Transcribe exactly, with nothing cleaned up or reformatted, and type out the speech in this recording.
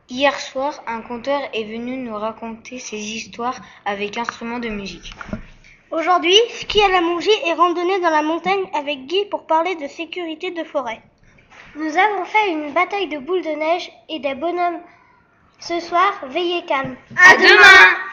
Hier soir, un conteur est venu nous raconter ses histoires avec instruments de musique. Aujourd'hui, ski à la Mongie et randonnée dans la montagne avec Guy pour parler de sécurité de forêt. Nous avons fait une bataille de boules de neige et des bonhommes. Ce soir, veillez calme. À demain!